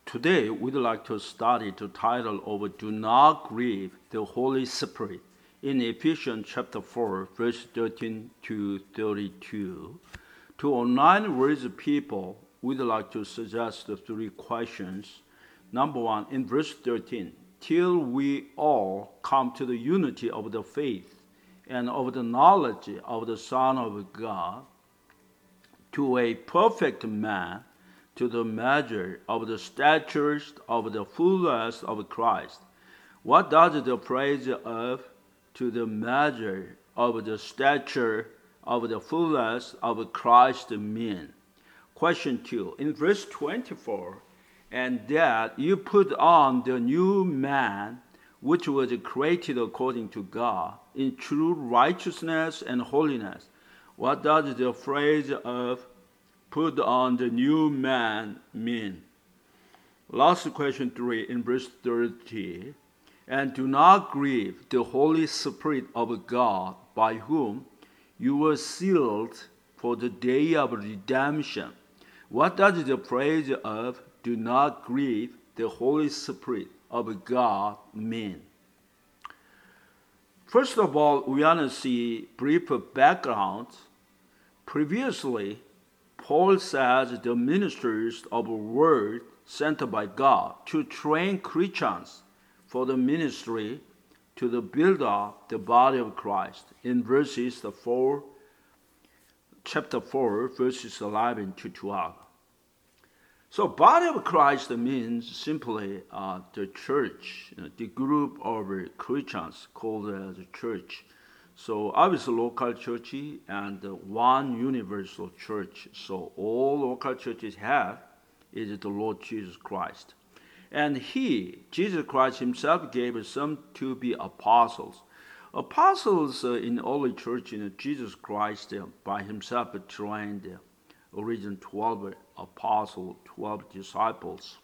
Today, we'd like to study the title of Do Not Grieve the Holy Spirit in Ephesians chapter 4, verse 13 to 32. To online words people, we'd like to suggest the three questions. Number one, in verse 13, till we all come to the unity of the faith and of the knowledge of the Son of God, to a perfect man, to the measure of the stature of the fullness of Christ. What does the phrase of to the measure of the stature of the fullness of Christ mean? Question 2. In verse 24, and that you put on the new man, which was created according to God, in true righteousness and holiness. What does the phrase of put on the new man mean? Last question 3 in verse 30. And do not grieve the Holy Spirit of God, by whom you were sealed for the day of redemption. What does the phrase of do not grieve the Holy Spirit of God mean? First of all, we want to see brief background. Previously, Paul says the ministers of a word sent by God to train Christians for the ministry to the build up the body of Christ in chapter 4, verses 11 to 12. So body of Christ means simply the church, the group of Christians called the church. So obviously local church and one universal church. So all local churches have is the Lord Jesus Christ. And Jesus Christ himself, gave some to be apostles. Apostles in early church, Jesus Christ by himself trained the original 12 apostles, 12 disciples.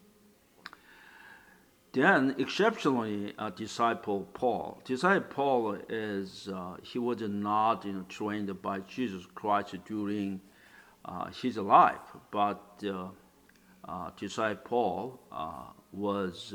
Then, exceptionally, disciple Paul. Disciple Paul he was not trained by Jesus Christ during his life, but disciple Paul was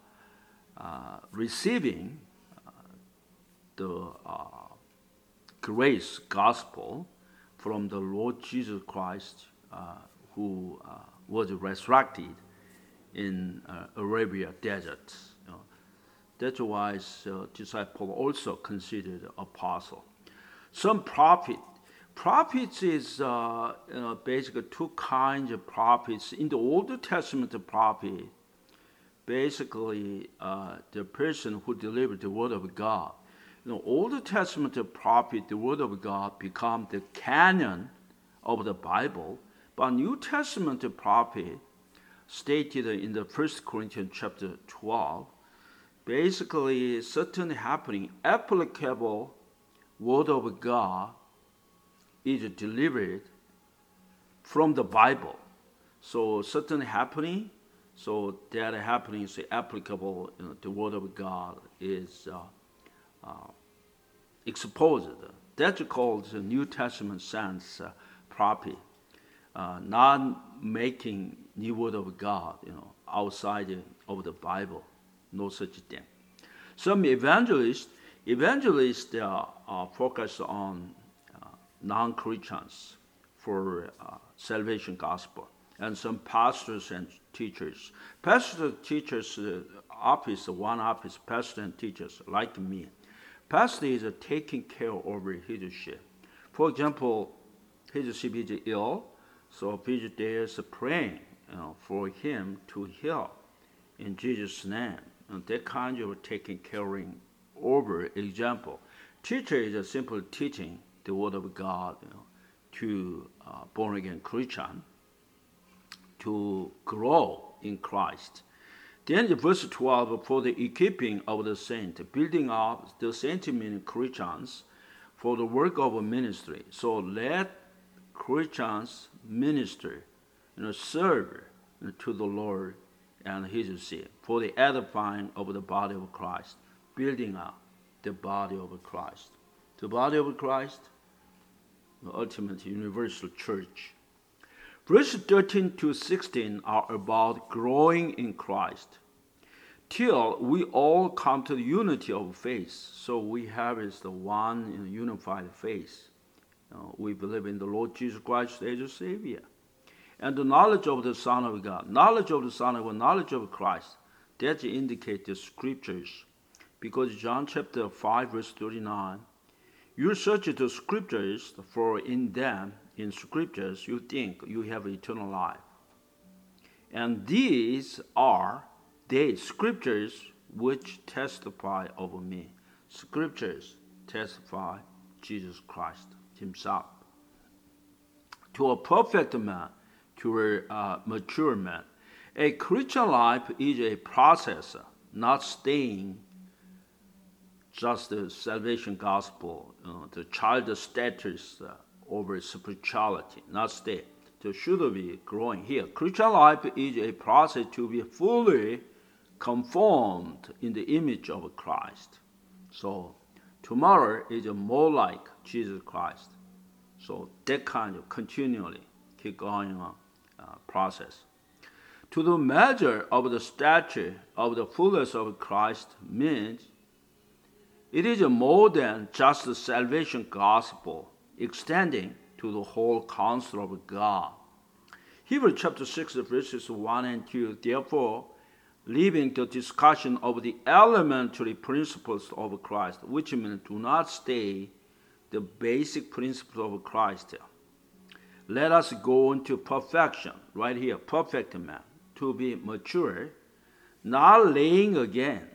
receiving the grace gospel from the Lord Jesus Christ, who was resurrected in Arabia desert. That's why disciple also considered apostle. Some prophet. Prophets is basically two kinds of prophets. In the Old Testament prophet, basically the person who delivered the word of God. In the Old Testament prophet, the word of God become the canon of the Bible. But New Testament prophet, stated in the 1 Corinthians chapter 12, basically certain happening, applicable word of God is delivered from the Bible. So certain happening, so that happening is applicable, the word of God is exposed. That's called the New Testament sense prophet, not making new word of God, outside of the Bible, no such thing. Some evangelists focus on non-Christians for salvation gospel, and some pastors and teachers. Pastors, teachers, one office, pastor and teachers like me. Pastor is taking care over his sheep. For example, his sheep is ill, so visitors praying for him to heal in Jesus' name. And that kind of taking care over example. Teacher is simply teaching the word of God to born again Christian to grow in Christ. Then in verse 12, for the equipping of the saint, building up the saint meaning Christians for the work of a ministry. So let Christians minister, serve to the Lord and his seed for the edifying of the body of Christ, building up the body of Christ. The body of Christ, the ultimate universal church. Verses 13 to 16 are about growing in Christ, till we all come to the unity of faith. So we have is the one unified faith. We believe in the Lord Jesus Christ as a Savior. And the knowledge of the Son of God, knowledge of the Son of God, knowledge of Christ, that indicate the scriptures. Because John chapter 5 verse 39, you search the scriptures, for in them, in scriptures, you think you have eternal life. And these are the scriptures which testify of me. Scriptures testify Jesus Christ himself. To a perfect man, to a mature man, a Christian life is a process, not staying just the salvation gospel, the child status over spirituality, not stay. It should be growing here. Christian life is a process to be fully conformed in the image of Christ. So tomorrow is more like Jesus Christ. So that kind of continually keep going on process. To the measure of the stature of the fullness of Christ means it is more than just the salvation gospel extending to the whole counsel of God. Hebrews chapter 6 verses 1 and 2, therefore, leaving the discussion of the elementary principles of Christ, which means do not stay the basic principles of Christ. Let us go into perfection, right here, perfect man, to be mature, not laying again,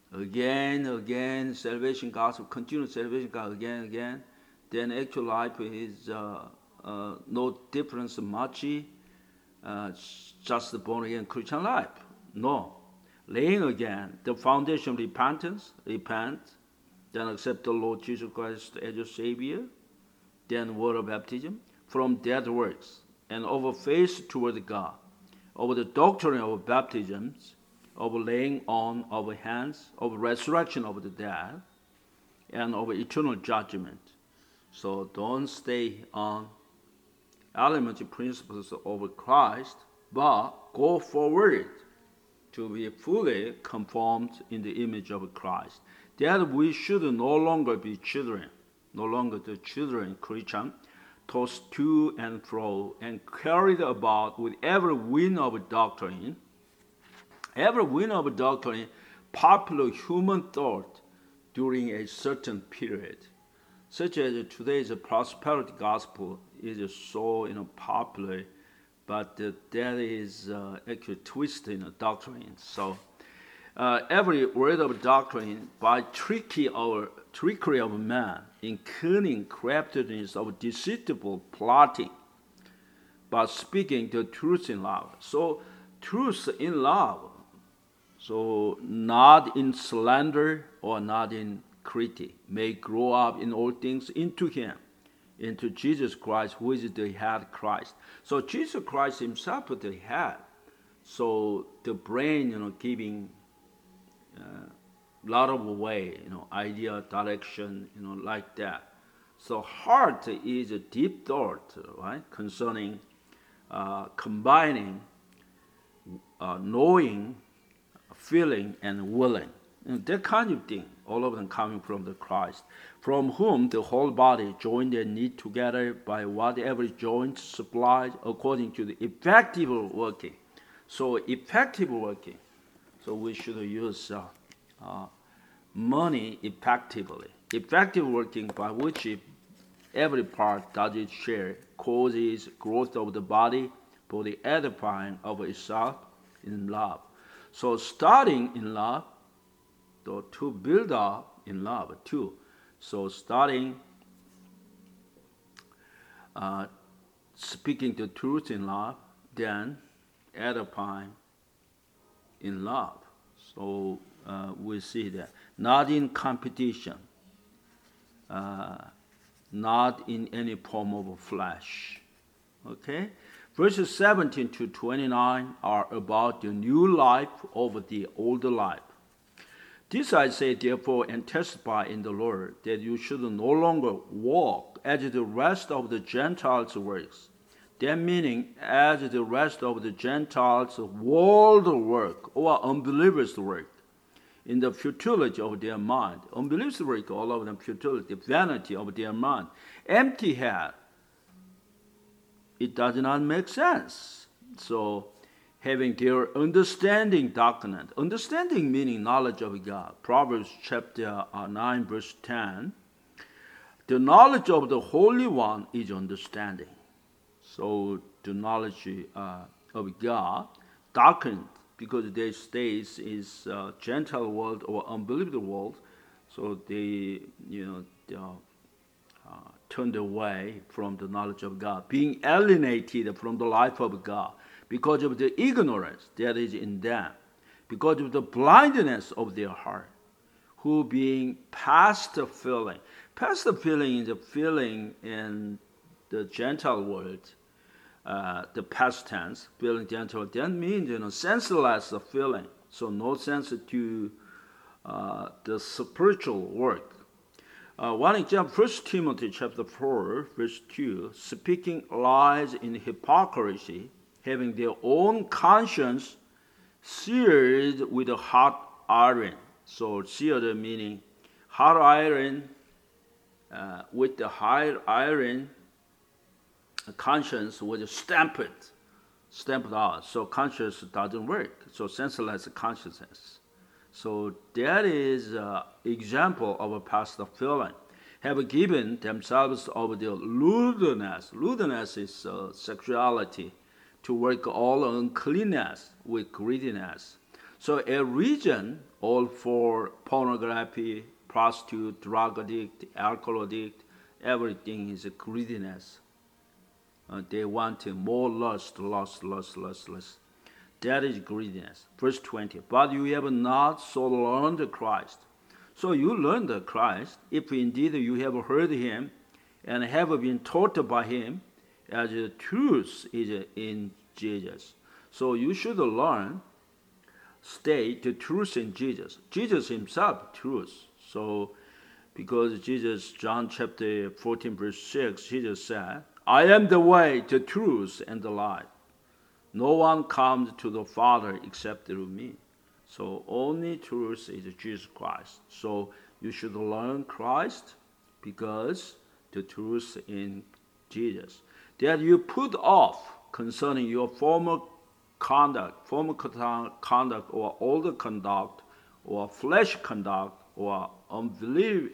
salvation gospel, continuous salvation gospel, again, then actual life is no difference much, just the born again Christian life. No. Laying again the foundation of repentance, repent, then accept the Lord Jesus Christ as your Savior, then water baptism, from dead works, and over faith toward God, over the doctrine of baptisms, of laying on of hands, of resurrection of the dead, and of eternal judgment. So don't stay on elementary principles of Christ, but go forward to be fully conformed in the image of Christ. That we should no longer be children, no longer the children Christian, tossed to and fro and carried about with every wind of doctrine, popular human thought during a certain period, such as today's prosperity gospel is so popular, but that is actually twisting the doctrine. So every word of doctrine by trickery of man, in cunning craftiness of deceitful plotting, but speaking the truth in love. So truth in love. So not in slander or not in critique, may grow up in all things into him, into Jesus Christ, who is the head Christ. So Jesus Christ himself is the head. So the brain, giving lot of way, idea, direction, like that. So heart is a deep thought, right, concerning combining knowing, feeling, and willing. That kind of thing, all of them coming from the Christ, from whom the whole body joined and knit together by whatever joint supplies according to the effective working. So effective working. So we should use money effectively. Effective working by which every part does its share, causes growth of the body for the edifying of itself in love. So starting in love, to build up in love too. So starting speaking the truth in love, then edifying in love. So we see that. Not in competition, not in any form of flesh. Okay? Verses 17 to 29 are about the new life over the old life. This I say, therefore, and testify in the Lord, that you should no longer walk as the rest of the Gentiles' works, That meaning, as the rest of the Gentiles' world work or unbelievers' work, in the futility of their mind. Unbelievers work, all of them futility, vanity of their mind. Empty head. It does not make sense. So, having their understanding darkened. Understanding meaning knowledge of God. Proverbs chapter 9, verse 10. The knowledge of the Holy One is understanding. So the knowledge of God darkened because their state is Gentile world or unbelievable world. So they turned away from the knowledge of God, being alienated from the life of God because of the ignorance that is in them, because of the blindness of their heart, who being past feeling. Past feeling is a feeling in the Gentile world, the past tense, feeling Gentile. That means senseless feeling, so no sense to the spiritual work. One example, 1 Timothy chapter 4, verse 2, speaking lies in hypocrisy, having their own conscience seared with a hot iron. So seared meaning hot iron, with the hot iron, conscience was stamped out. So conscience doesn't work. So senseless consciousness. So that is an example of a past feeling. Have given themselves over their lewdness. Lewdness is sexuality, to work all uncleanness with greediness. So a region all for pornography, prostitute, drug addict, alcohol addict, everything is a greediness. They want more lust. That is greediness. Verse 20. But you have not so learned Christ. So you learned Christ, if indeed you have heard him and have been taught by him, as the truth is in Jesus. So you should learn, stay the truth in Jesus. Jesus himself, truth. So because Jesus, John chapter 14, verse 6, Jesus said, I am the way, the truth, and the life. No one comes to the Father except through me. So only truth is Jesus Christ. So you should learn Christ because the truth in Jesus. That you put off concerning your former conduct or older conduct or flesh conduct or unbelievers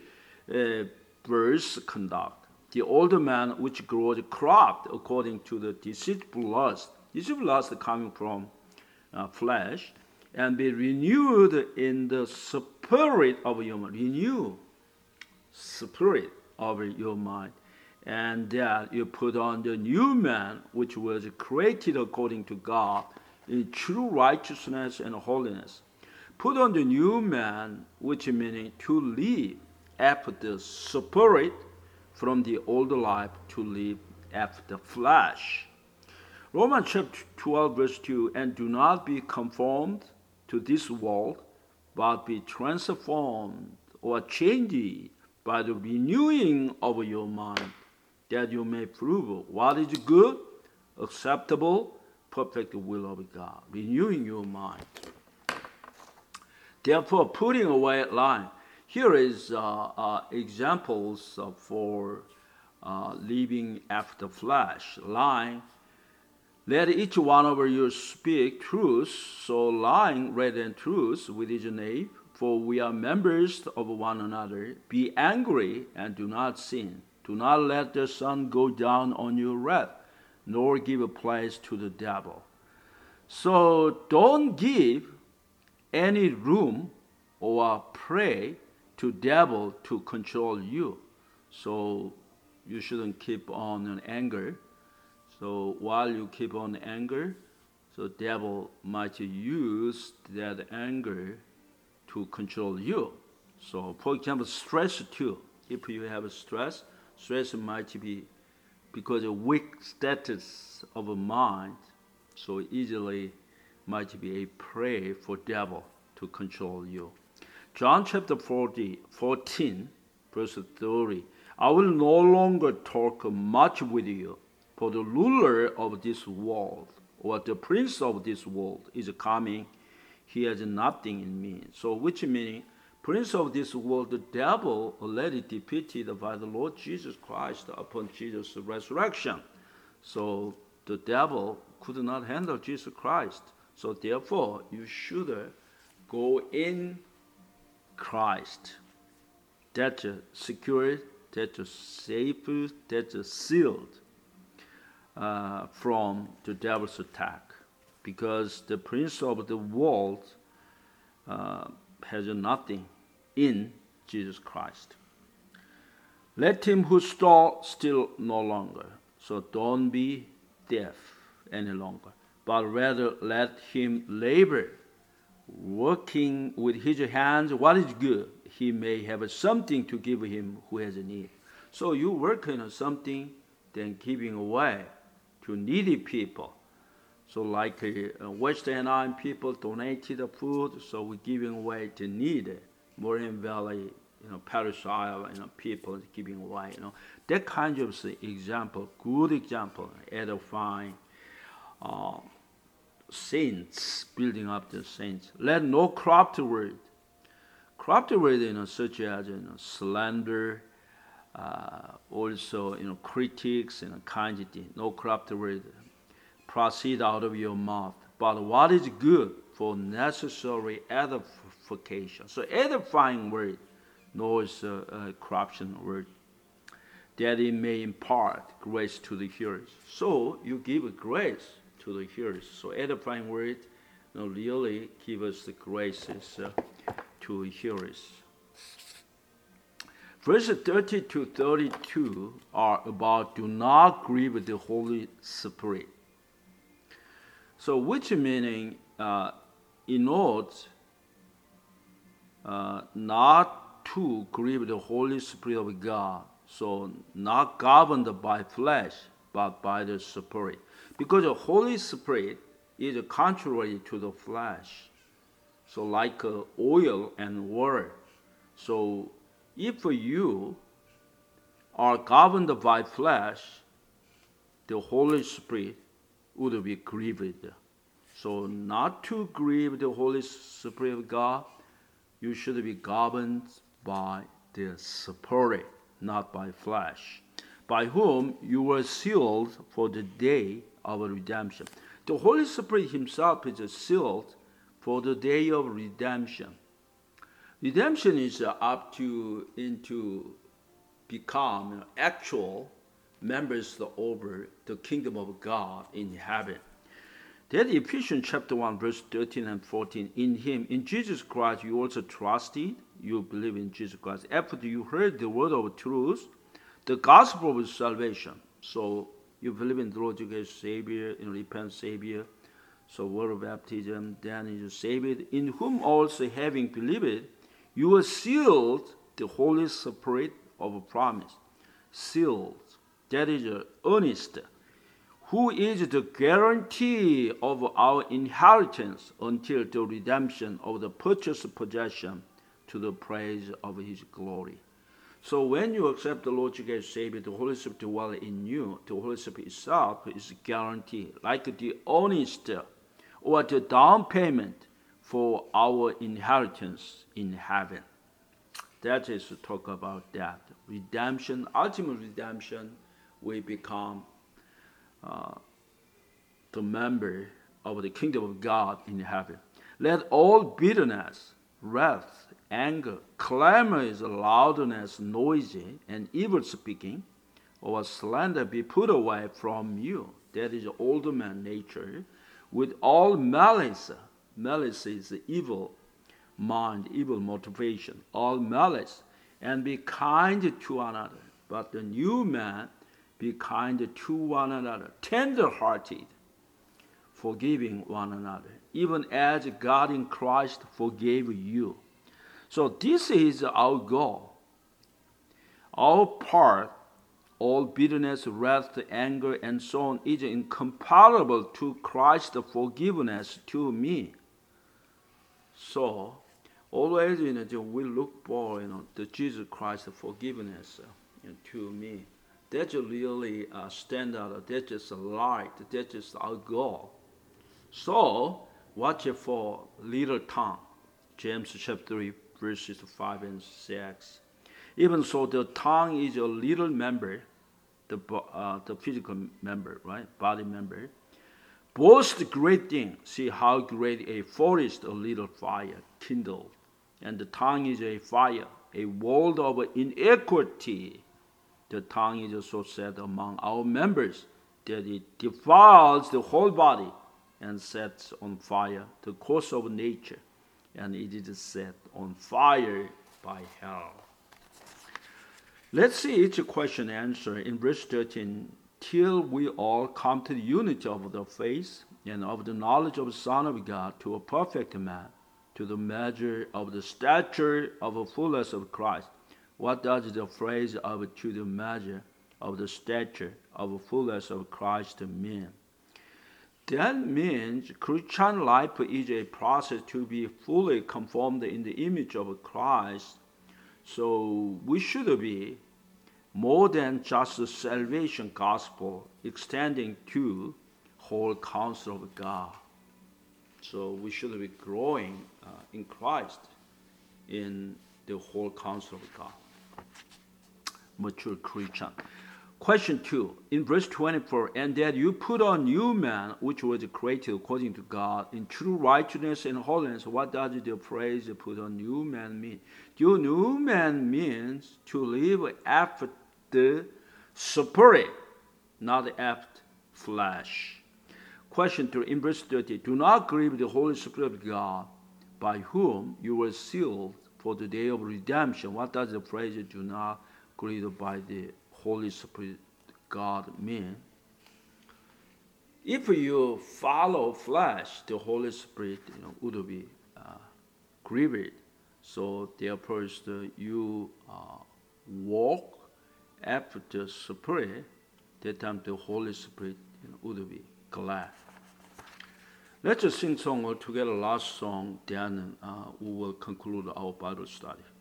conduct. The older man which grows corrupt according to the deceitful lust. Deceitful lust coming from flesh, and be renewed in the spirit of your mind. Renew spirit of your mind. And that you put on the new man which was created according to God in true righteousness and holiness. Put on the new man, which meaning to live after the spirit, from the old life to live after the flesh. Romans chapter 12, verse 2, and do not be conformed to this world, but be transformed or changed by the renewing of your mind, that you may prove what is good, acceptable, perfect will of God. Renewing your mind. Therefore, putting away lying. Here is examples for living after flesh, lying. Let each one of you speak truth, so lying rather than truth with his neighbor, for we are members of one another. Be angry and do not sin. Do not let the sun go down on your wrath, nor give a place to the devil. So don't give any room or prey to devil to control you. So you shouldn't keep on in anger. So while you keep on anger, so devil might use that anger to control you. So for example, stress too. If you have stress might be because of weak status of a mind, so easily might be a prey for devil to control you. John chapter 14, verse 30. I will no longer talk much with you, For the ruler of this world, or the prince of this world, is coming. He has nothing in me. So which meaning, prince of this world, the devil, already defeated by the Lord Jesus Christ upon Jesus' resurrection. So the devil could not handle Jesus Christ. So therefore, you should go in Christ. That's secure, that's safe, that's sealed from the devil's attack. Because the prince of the world has nothing in Jesus Christ. Let him who stole steal no longer. So don't be deaf any longer, but rather let him labor, working with his hands what is good. He may have something to give him who has a need. So you work on something, then giving away to needy people. So like West Anaheim people donated the food, so we're giving away to needy. Moraine Valley, Parish Isle, people giving away, That kind of example, good example, edifying saints, building up the saints. Let no corrupt word, such as slander, also critics and kind of thing. No corrupt word proceed out of your mouth, but what is good for necessary edification. So edifying word, no is corruption word, that it may impart grace to the hearers. So you give grace to the hearers. So edifying word, really give us the graces to hearers. Verses 30 to 32 are about do not grieve the Holy Spirit. So which meaning in order not to grieve the Holy Spirit of God, so not governed by flesh, but by the Spirit. Because the Holy Spirit is contrary to the flesh. So like oil and water. So if you are governed by flesh, the Holy Spirit would be grieved. So not to grieve the Holy Spirit of God, you should be governed by the Spirit, not by flesh, by whom you were sealed for the day of redemption. The Holy Spirit himself is sealed for the day of redemption. Redemption is up to into become actual members over the kingdom of God in heaven. That Ephesians chapter 1, verse 13 and 14, in him, in Jesus Christ, you also trusted, you believe in Jesus Christ. After you heard the word of truth, the gospel of salvation. So you believe in the Lord Jesus Savior, in repent Savior. So word of baptism, then is saved, in whom also having believed, you are sealed the Holy Spirit of promise. Sealed. That is earnest. Who is the guarantee of our inheritance until the redemption of the purchased possession to the praise of his glory. So when you accept the Lord Jesus Savior, the Holy Spirit dwells in you. The Holy Spirit itself is guaranteed, like the earnest or the down payment for our inheritance in heaven. That is to talk about that. Redemption, ultimate redemption, we become the member of the kingdom of God in heaven. Let all bitterness, wrath, anger, clamors, loudness, noisy, and evil speaking, or slander be put away from you. That is old man nature, with all malice. Malice is evil mind, evil motivation, all malice, and be kind to one another. But the new man, be kind to one another, tender-hearted, forgiving one another, even as God in Christ forgave you. So this is our goal. Our part, all bitterness, wrath, anger, and so on, is incomparable to Christ's forgiveness to me. So always, we look for, the Jesus Christ's forgiveness to me. That's really stand out. That's just a light. That's just our goal. So watch it for little tongue. James chapter 3, verses 5 and 6. Even so, the tongue is a little member, the physical member, right? Body member. Boast great things. See how great a forest a little fire kindled. And the tongue is a fire, a world of iniquity. The tongue is also set among our members that it defiles the whole body and sets on fire the course of nature, and it is set on fire by hell. Let's see each question answered in verse 13. Till we all come to the unity of the faith and of the knowledge of the Son of God, to a perfect man, to the measure of the stature of the fullness of Christ. What does the phrase of to the measure of the stature of the fullness of Christ mean? That means Christian life is a process to be fully conformed in the image of Christ. So we should be more than just the salvation gospel extending to whole counsel of God. So we should be growing in Christ in the whole counsel of God. Mature Christian. Question 2, in verse 24, and that you put on new man, which was created according to God, in true righteousness and holiness. What does the phrase put on new man mean? The new man means to live after the spirit, not after flesh. Question 3, in verse 30, do not grieve the Holy Spirit of God, by whom you were sealed for the day of redemption. What does the phrase do not grieve by the Holy Spirit God mean? If you follow flesh, the Holy Spirit would be grieved. So therefore, you walk after the Spirit. That time the Holy Spirit would be glad. Let's just sing song all together. Last song, then we will conclude our Bible study.